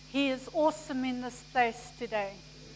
He is awesome in this place today.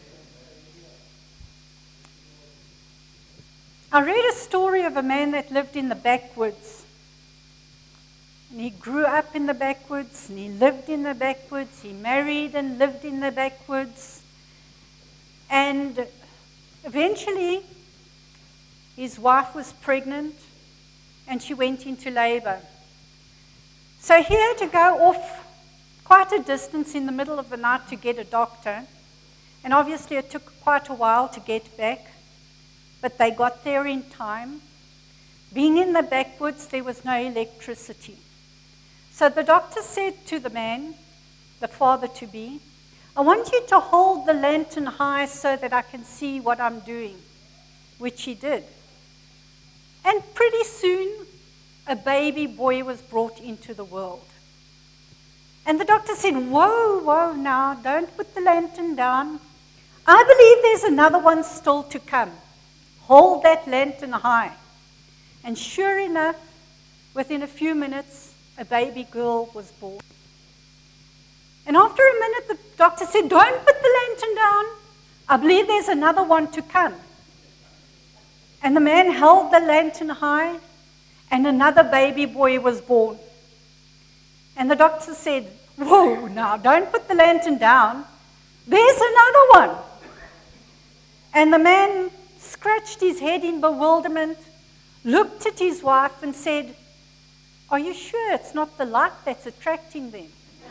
I read a story of a man that lived in the backwoods. And he grew up in the backwoods, and he lived in the backwoods. He married and lived in the backwoods. And eventually, his wife was pregnant, and she went into labor. So he had to go off quite a distance in the middle of the night to get a doctor. And obviously it took quite a while to get back, but they got there in time. Being in the backwoods, there was no electricity. So the doctor said to the man, the father-to-be, I want you to hold the lantern high so that I can see what I'm doing, which he did. And pretty soon, a baby boy was brought into the world. And the doctor said, whoa, now, don't put the lantern down. I believe there's another one still to come. Hold that lantern high. And sure enough, within a few minutes, a baby girl was born. And after a minute, the doctor said, don't put the lantern down. I believe there's another one to come. And the man held the lantern high, and another baby boy was born. And the doctor said, whoa, now, don't put the lantern down. There's another one. And the man scratched his head in bewilderment, looked at his wife and said, are you sure it's not the light that's attracting them?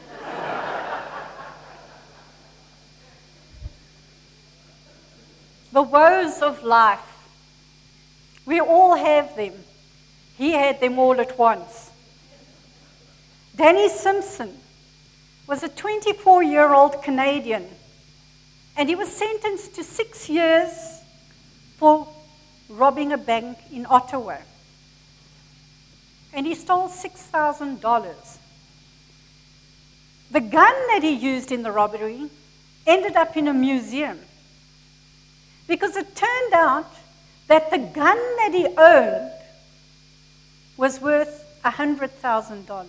The woes of life. We all have them. He had them all at once. Danny Simpson was a 24-year-old Canadian, and he was sentenced to 6 years for robbing a bank in Ottawa. And he stole $6,000. The gun that he used in the robbery ended up in a museum, because it turned out that the gun that he owned was worth $100,000.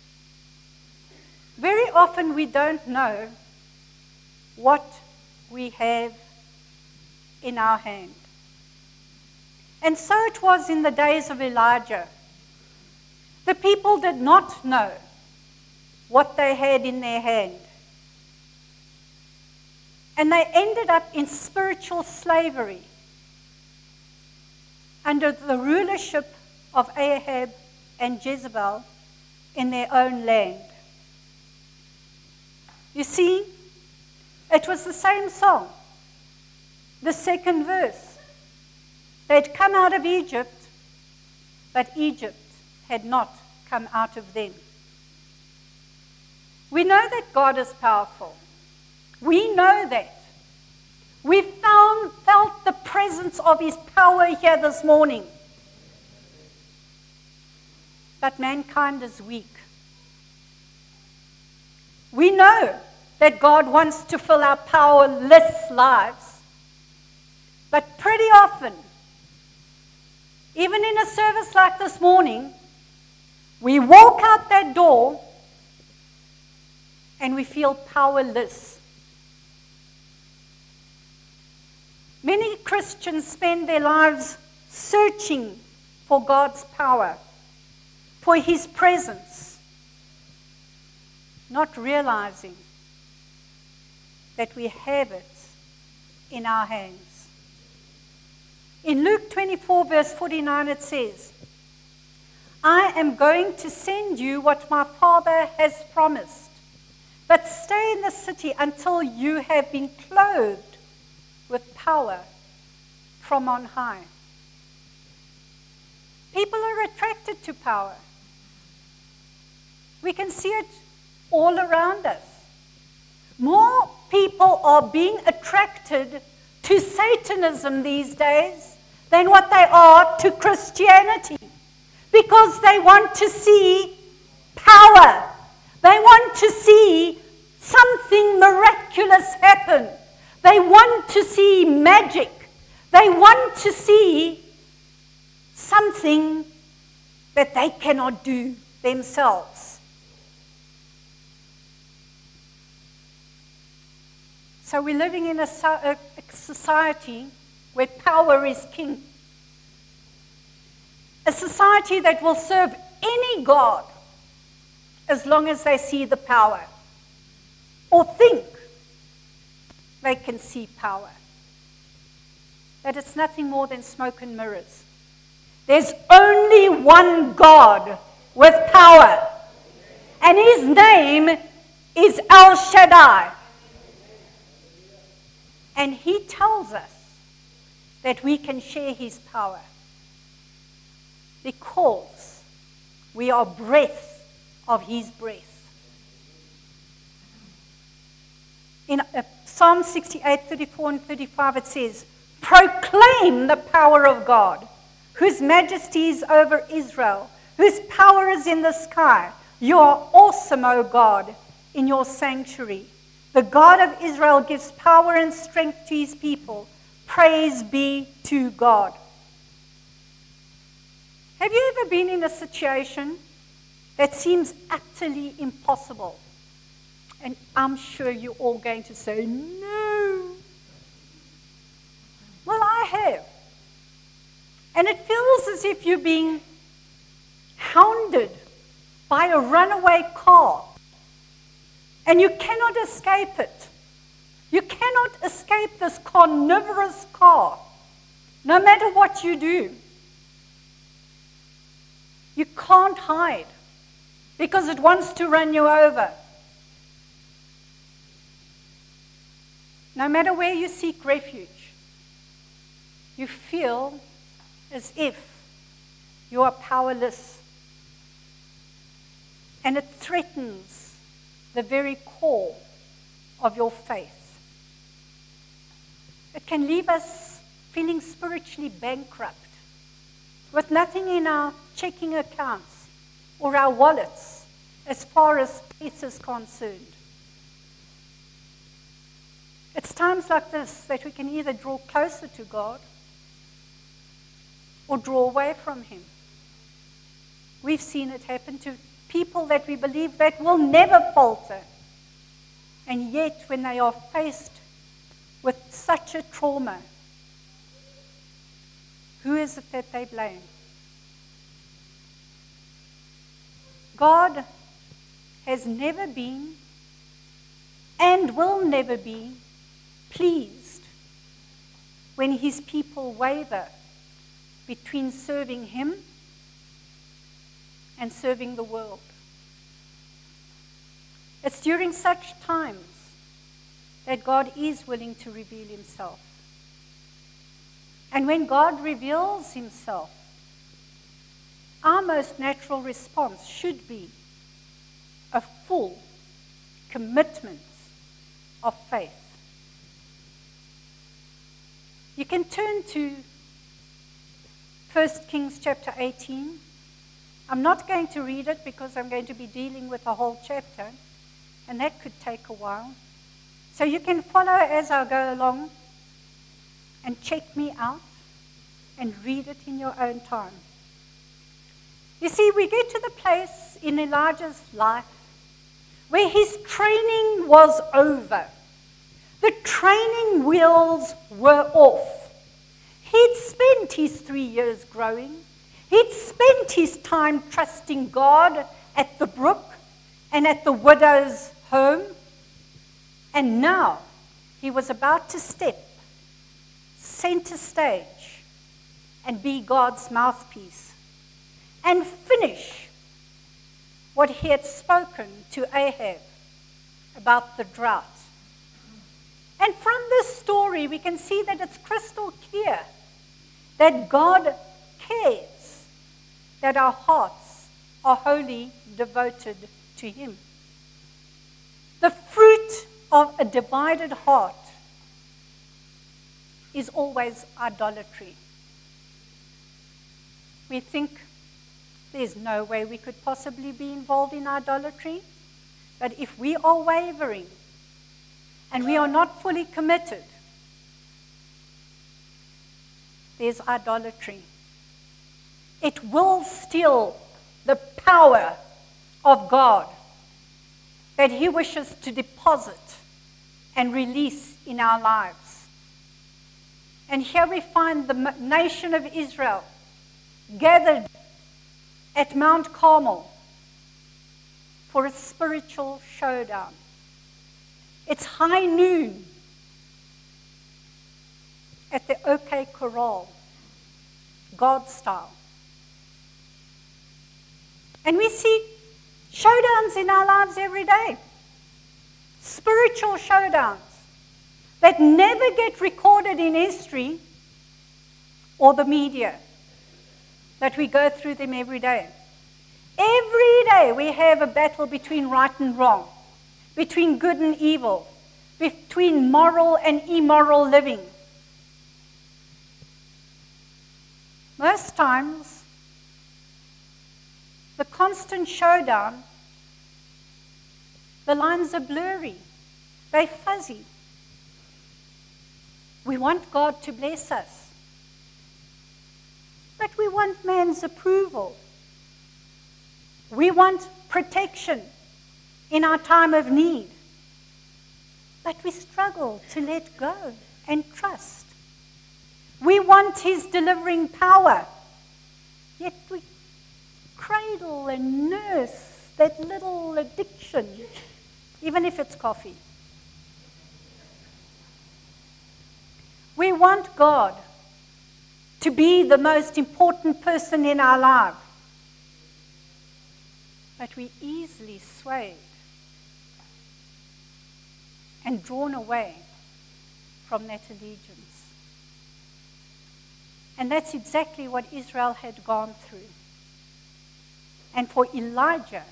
Very often we don't know what we have in our hand. And so it was in the days of Elijah. The people did not know what they had in their hand. And they ended up in spiritual slavery under the rulership of Ahab and Jezebel in their own land. You see, it was the same song. The second verse. They'd come out of Egypt, but Egypt had not come out of them. We know that God is powerful. We know that. We felt the presence of His power here this morning. But mankind is weak. We know that God wants to fill our powerless lives. But pretty often, even in a service like this morning, we walk out that door and we feel powerless. Many Christians spend their lives searching for God's power, for His presence, not realizing that we have it in our hands. In Luke 24, verse 49, it says, I am going to send you what my Father has promised, but stay in the city until you have been clothed with power from on high. People are attracted to power. We can see it all around us. More people are being attracted to Satanism these days than what they are to Christianity, because they want to see power. They want to see something miraculous happen. They want to see magic. They want to see something that they cannot do themselves. So we're living in a society where power is king. A society that will serve any god as long as they see the power or think they can see power. But it's nothing more than smoke and mirrors. There's only one God with power, and his name is El Shaddai. And he tells us that we can share his power because we are breath of his breath. In Psalm 68, 34 and 35 it says, proclaim the power of God, whose majesty is over Israel, whose power is in the sky. You are awesome, O God, in your sanctuary. The God of Israel gives power and strength to his people. Praise be to God. Have you ever been in a situation that seems utterly impossible? And I'm sure you're all going to say, no. Well, I have. And it feels as if you're being hounded by a runaway car. And you cannot escape it. You cannot escape this carnivorous car, no matter what you do. You can't hide because it wants to run you over. No matter where you seek refuge, you feel as if you are powerless. And it threatens the very core of your faith. It can leave us feeling spiritually bankrupt, with nothing in our checking accounts or our wallets as far as faith is concerned. It's times like this that we can either draw closer to God or draw away from him. We've seen it happen to people that we believe that will never falter. And yet when they are faced with such a trauma, who is it that they blame? God has never been and will never be pleased when his people waver between serving him and serving the world. It's during such times that God is willing to reveal himself. And when God reveals himself, our most natural response should be a full commitment of faith. You can turn to 1 Kings chapter 18. I'm not going to read it because I'm going to be dealing with the whole chapter, and that could take a while. So you can follow as I go along and check me out and read it in your own time. You see, we get to the place in Elijah's life where his training was over. The training wheels were off. He'd spent his 3 years growing. He'd spent his time trusting God at the brook and at the widow's home. And now he was about to step center stage and be God's mouthpiece and finish what he had spoken to Ahab about the drought. And from this story, we can see that it's crystal clear that God cares that our hearts are wholly devoted to him. The fruit of a divided heart is always idolatry. We think there's no way we could possibly be involved in idolatry, but if we are wavering and we are not fully committed, there's idolatry. It will steal the power of God that he wishes to deposit and release in our lives. And here we find the nation of Israel gathered at Mount Carmel for a spiritual showdown. It's high noon at the OK Corral, God style. And we see showdowns in our lives every day. Spiritual showdowns that never get recorded in history or the media, that we go through them every day. Every day we have a battle between right and wrong, between good and evil, between moral and immoral living. Most times, the constant showdown, the lines are blurry, they're fuzzy. We want God to bless us, but we want man's approval. We want protection in our time of need, but we struggle to let go and trust. We want his delivering power, yet we cradle and nurse that little addiction, even if it's coffee. We want God to be the most important person in our life, but we easily swayed and drawn away from that allegiance. And that's exactly what Israel had gone through. And for Elijah,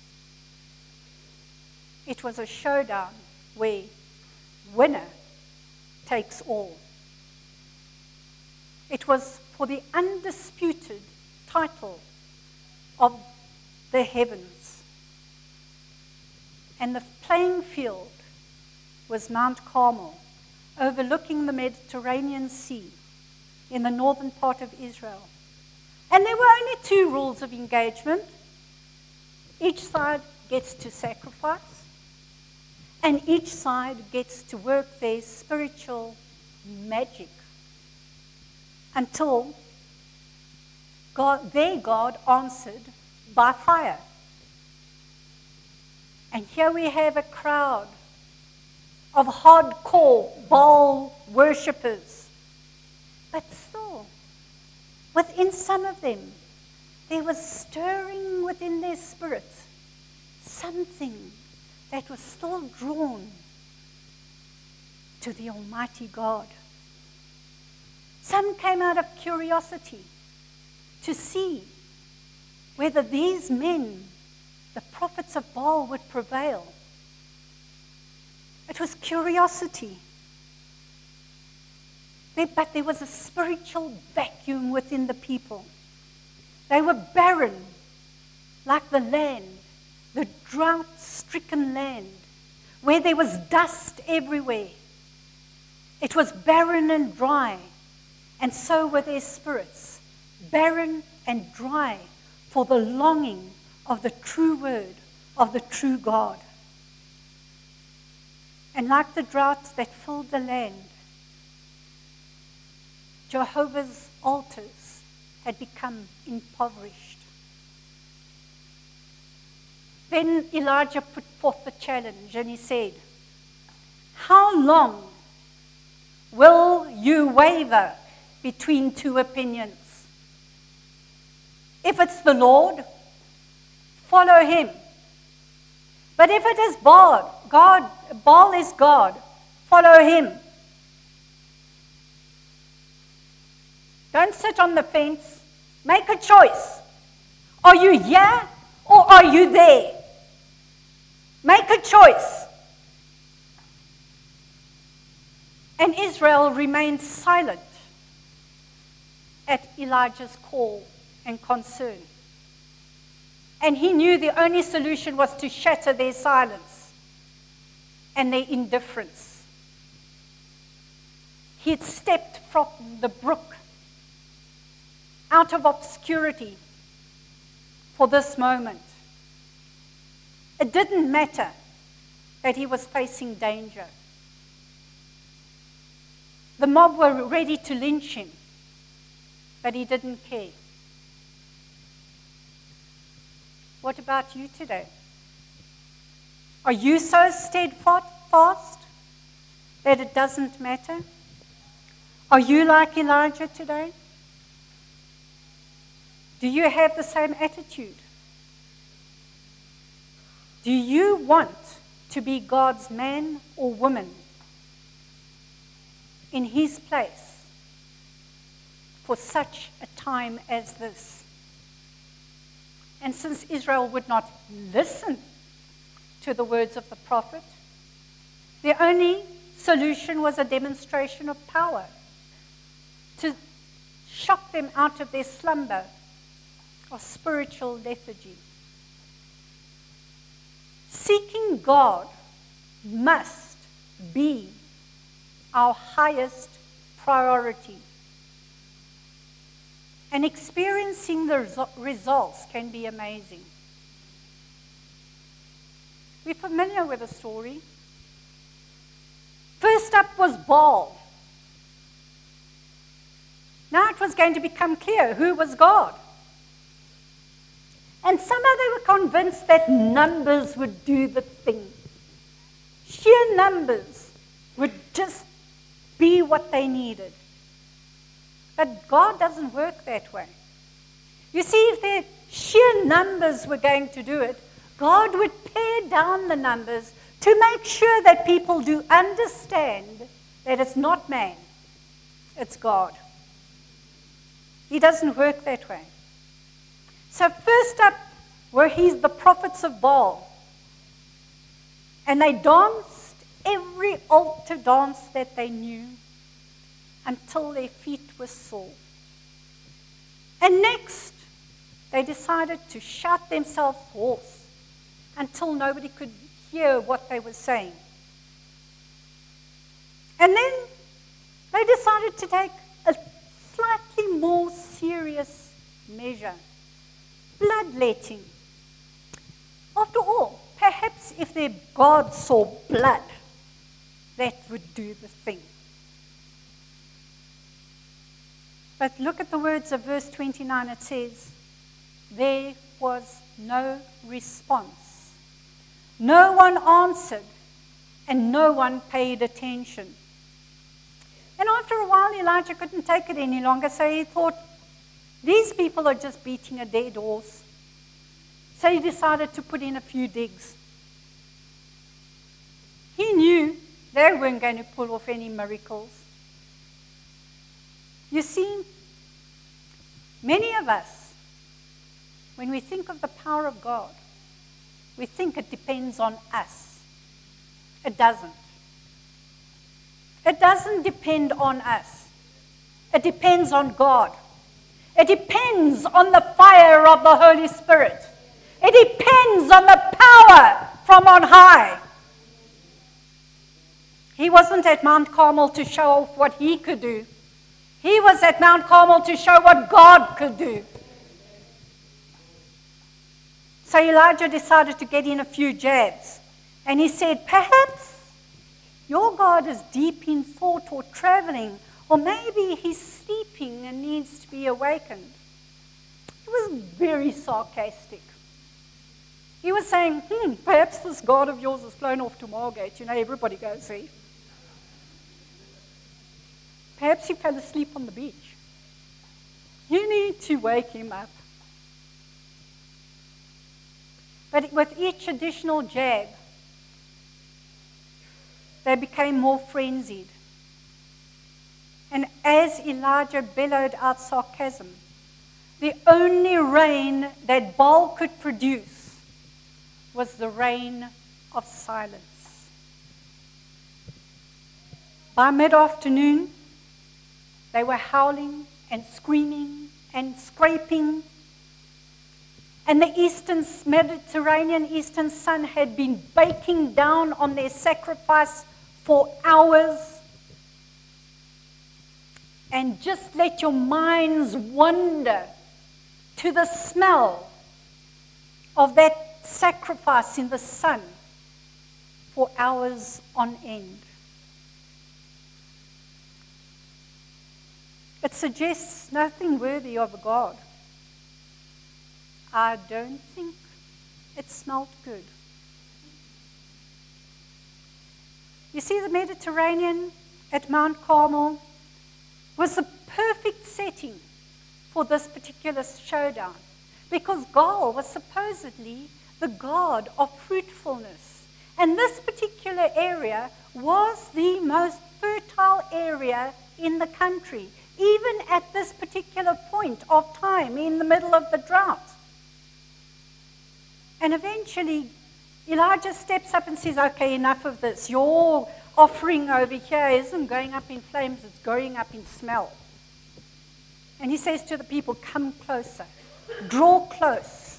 it was a showdown where winner takes all. It was for the undisputed title of the heavens. And the playing field was Mount Carmel, overlooking the Mediterranean Sea in the northern part of Israel. And there were only 2 rules of engagement. Each side gets to sacrifice, and each side gets to work their spiritual magic until their God answered by fire. And here we have a crowd of hardcore Baal worshippers. But still, within some of them, there was stirring within their spirit something that was still drawn to the Almighty God. Some came out of curiosity to see whether these men, the prophets of Baal, would prevail. It was curiosity. But there was a spiritual vacuum within the people. They were barren, like the land, the drought-stricken land, where there was dust everywhere. It was barren and dry, and so were their spirits, barren and dry for the longing of the true word, of the true God. And like the drought that filled the land, Jehovah's altars had become impoverished. Then Elijah put forth the challenge and he said, "How long will you waver between 2 opinions? If it's the Lord, follow him. But if it is Baal is God, follow him. Don't sit on the fence. Make a choice. Are you here or are you there? Make a choice." And Israel remained silent at Elijah's call and concern. And he knew the only solution was to shatter their silence and their indifference. He had stepped from the brook out of obscurity for this moment. It didn't matter that he was facing danger. The mob were ready to lynch him, but he didn't care. What about you today? Are you so steadfast that it doesn't matter? Are you like Elijah today? Do you have the same attitude? Do you want to be God's man or woman in his place for such a time as this? And since Israel would not listen to the words of the prophet, the only solution was a demonstration of power to shock them out of their slumber or spiritual lethargy. Seeking God must be our highest priority. And experiencing the results can be amazing. We're familiar with the story. First up was Baal. Now it was going to become clear who was God. And somehow they were convinced that numbers would do the thing. Sheer numbers would just be what they needed. But God doesn't work that way. You see, if their sheer numbers were going to do it, God would pare down the numbers to make sure that people do understand that it's not man, it's God. He doesn't work that way. So first up were the prophets of Baal. And they danced every altar dance that they knew until their feet were sore. And next, they decided to shout themselves hoarse until nobody could hear what they were saying. And then they decided to take a slightly more serious measure. Bloodletting. After all, perhaps if their God saw blood, that would do the thing. But look at the words of verse 29. It says, there was no response. No one answered, and no one paid attention. And after a while, Elijah couldn't take it any longer, so he thought, these people are just beating a dead horse. So he decided to put in a few digs. He knew they weren't going to pull off any miracles. You see, many of us, when we think of the power of God, we think it depends on us. It doesn't. It doesn't depend on us. It depends on God. It depends on the fire of the Holy Spirit. It depends on the power from on high. He wasn't at Mount Carmel to show off what he could do. He was at Mount Carmel to show what God could do. So Elijah decided to get in a few jabs. And he said, perhaps your God is deep in thought or traveling, or maybe he's sleeping and needs to be awakened. He was very sarcastic. He was saying, perhaps this God of yours has flown off to Margate. You know, everybody goes there. Perhaps he fell asleep on the beach. You need to wake him up. But with each additional jab, they became more frenzied. And as Elijah bellowed out sarcasm, the only rain that Baal could produce was the rain of silence. By mid-afternoon, they were howling and screaming and scraping. And the Mediterranean eastern sun had been baking down on their sacrifice for hours. And just let your minds wander to the smell of that sacrifice in the sun for hours on end. It suggests nothing worthy of a God. I don't think it smelled good. You see, the Mediterranean at Mount Carmel was the perfect setting for this particular showdown, because Gaal was supposedly the god of fruitfulness. And this particular area was the most fertile area in the country, even at this particular point of time in the middle of the drought. And eventually, Elijah steps up and says, okay, enough of this. Your offering over here isn't going up in flames, it's going up in smell. And he says to the people, come closer, draw close.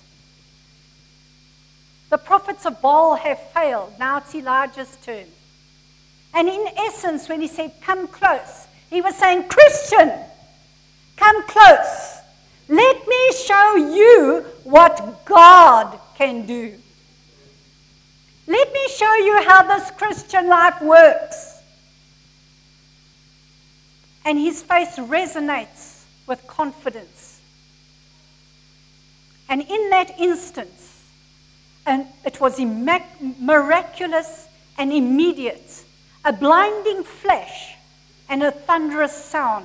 The prophets of Baal have failed. Now it's Elijah's turn. And in essence, when he said, come close, he was saying, Christian, come close. Let me show you what God can do. Let me show you how this Christian life works. And his face resonates with confidence. And in that instance, and it was miraculous and immediate, a blinding flash and a thunderous sound.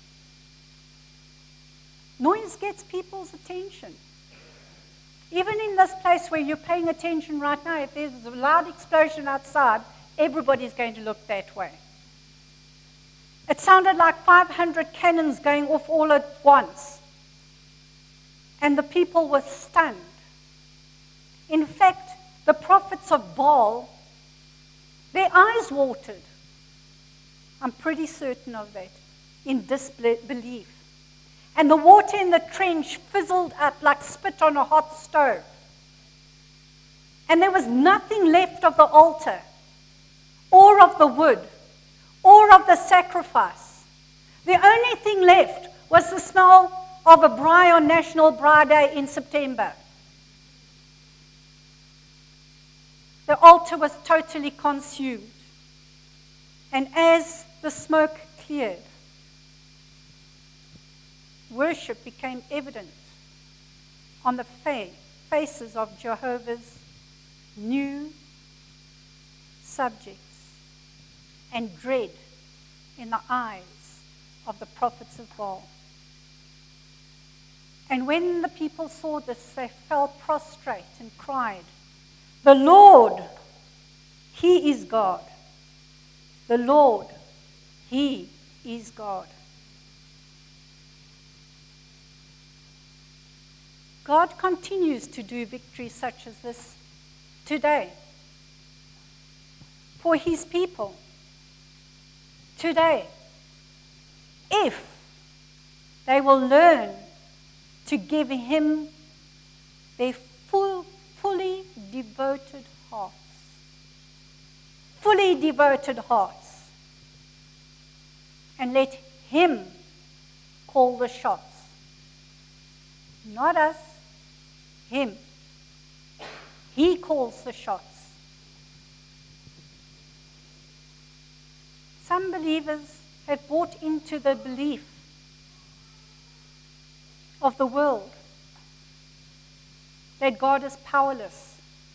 Noise gets people's attention. Even in this place where you're paying attention right now, if there's a loud explosion outside, everybody's going to look that way. It sounded like 500 cannons going off all at once. And the people were stunned. In fact, the prophets of Baal, their eyes watered. I'm pretty certain of that, in disbelief. And the water in the trench fizzled up like spit on a hot stove. And there was nothing left of the altar, or of the wood, or of the sacrifice. The only thing left was the smell of a braai on National Braai Day in September. The altar was totally consumed. And as the smoke cleared, worship became evident on the faces of Jehovah's new subjects, and dread in the eyes of the prophets of Baal. And when the people saw this, they fell prostrate and cried, "The Lord, He is God. The Lord, He is God." God continues to do victories such as this today for His people. Today, if they will learn to give Him their fully devoted hearts. Fully devoted hearts. And let Him call the shots. Not us, Him. He calls the shots. Some believers have bought into the belief of the world that God is powerless.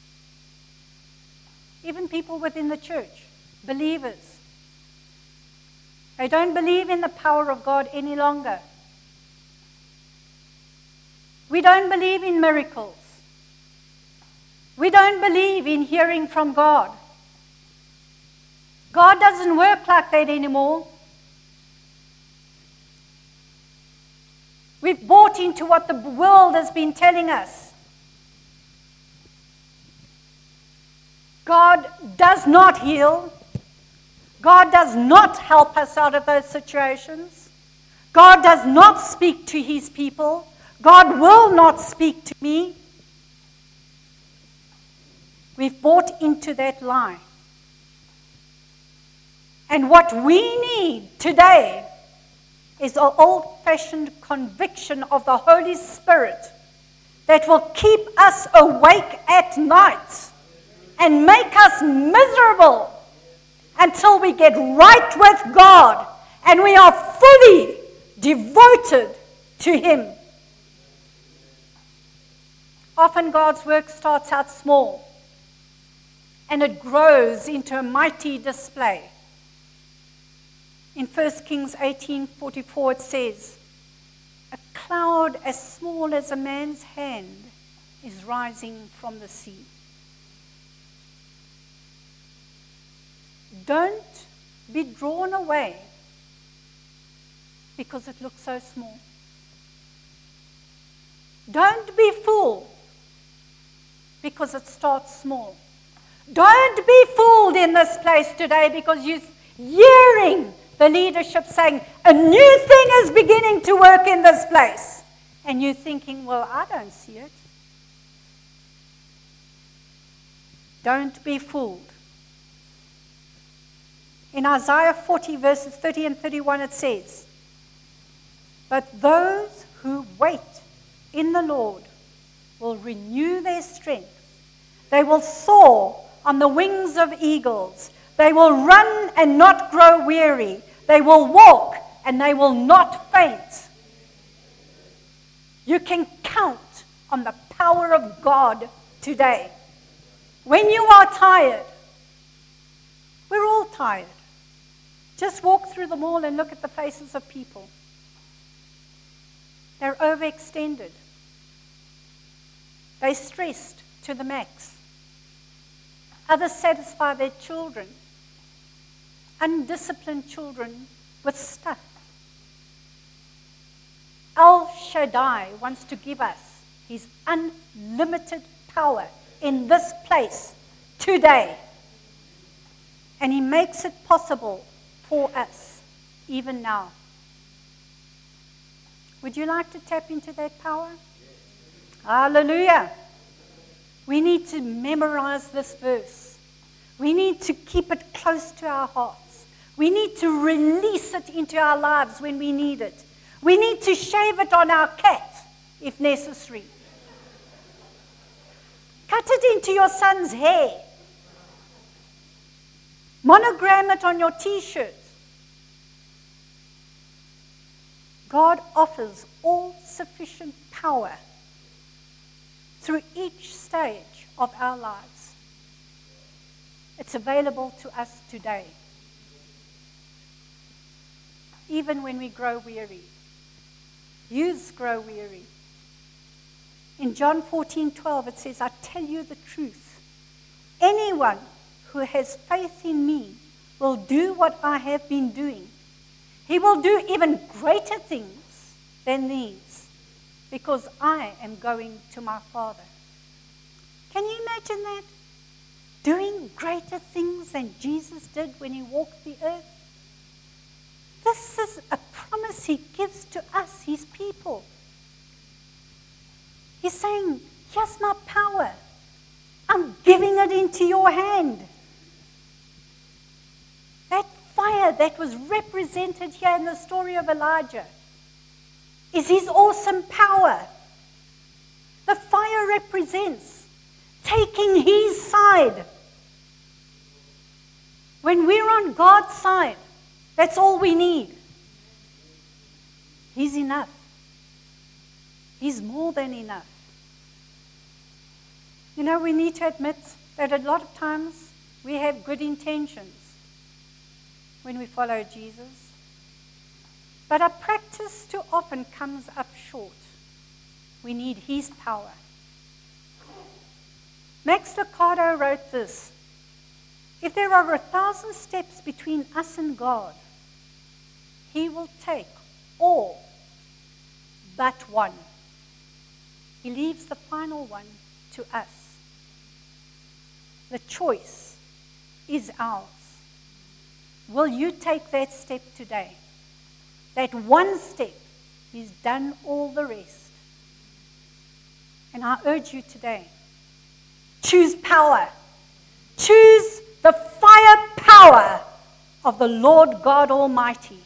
Even people within the church, believers, they don't believe in the power of God any longer. We don't believe in miracles. We don't believe in hearing from God. God doesn't work like that anymore. We've bought into what the world has been telling us. God does not heal. God does not help us out of those situations. God does not speak to His people. God will not speak to me. We've bought into that lie. And what we need today is an old-fashioned conviction of the Holy Spirit that will keep us awake at night and make us miserable until we get right with God and we are fully devoted to Him. Often God's work starts out small and it grows into a mighty display. In 1 Kings 18:44 it says, "A cloud as small as a man's hand is rising from the sea." Don't be drawn away because it looks so small. Don't be fooled because it starts small. Don't be fooled in this place today because you're hearing the leadership saying, a new thing is beginning to work in this place. And you're thinking, well, I don't see it. Don't be fooled. In Isaiah 40, verses 30 and 31, it says, "But those who wait in the Lord will renew their strength. They will soar on the wings of eagles. They will run and not grow weary. They will walk and they will not faint." You can count on the power of God today. When you are tired, we're all tired. Just walk through the mall and look at the faces of people. They're overextended. They're stressed to the max. Others satisfy their children, undisciplined children, with stuff. El Shaddai wants to give us His unlimited power in this place today. And He makes it possible for us, even now. Would you like to tap into that power? Hallelujah. We need to memorize this verse. We need to keep it close to our hearts. We need to release it into our lives when we need it. We need to shave it on our cat if necessary. Cut it into your son's hair. Monogram it on your t-shirt. God offers all sufficient power through each stage of our lives. It's available to us today. Even when we grow weary. Youths grow weary. In John 14:12 it says, "I tell you the truth. Anyone who has faith in me will do what I have been doing. He will do even greater things than these, because I am going to my Father." Can you imagine that? Doing greater things than Jesus did when He walked the earth? This is a promise He gives to us, His people. He's saying, here's my power. I'm giving it into your hand. That fire that was represented here in the story of Elijah is His awesome power. The fire represents taking His side. When we're on God's side, that's all we need. He's enough. He's more than enough. You know, we need to admit that a lot of times we have good intentions when we follow Jesus. But our practice too often comes up short. We need His power. Max Lucado wrote this: "If there are 1,000 steps between us and God, He will take all but one. He leaves the final one to us. The choice is ours. Will you take that step today? That one step, He's done all the rest. And I urge you today, choose power. Choose the fire power of the Lord God Almighty.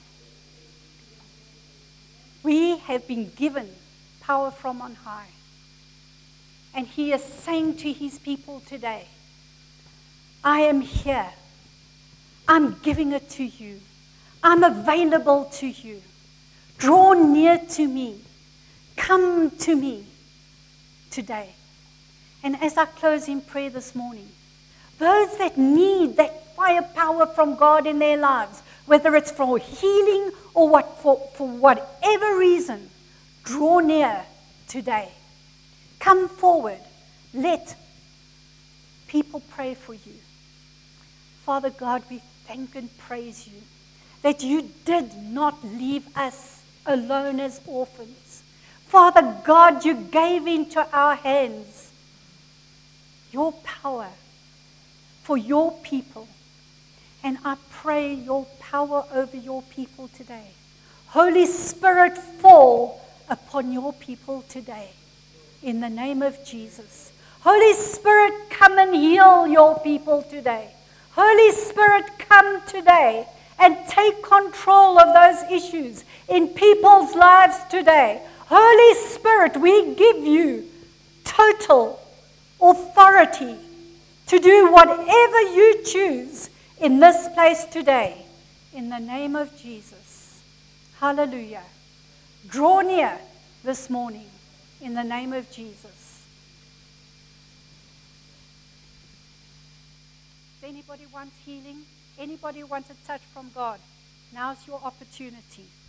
We have been given power from on high. And He is saying to His people today, I am here. I'm giving it to you. I'm available to you. Draw near to me. Come to me today. And as I close in prayer this morning, those that need that firepower from God in their lives, whether it's for healing or for whatever reason, draw near today. Come forward. Let people pray for you. Father God, we thank and praise you that you did not leave us alone as orphans. Father God, you gave into our hands your power for your people. And I pray your power over your people today. Holy Spirit, fall upon your people today. In the name of Jesus. Holy Spirit, come and heal your people today. Holy Spirit, come today and take control of those issues in people's lives today. Holy Spirit, we give you total authority to do whatever you choose in this place today. In the name of Jesus. Hallelujah. Draw near this morning in the name of Jesus. Does anybody want healing? Anybody want a touch from God? Now's your opportunity.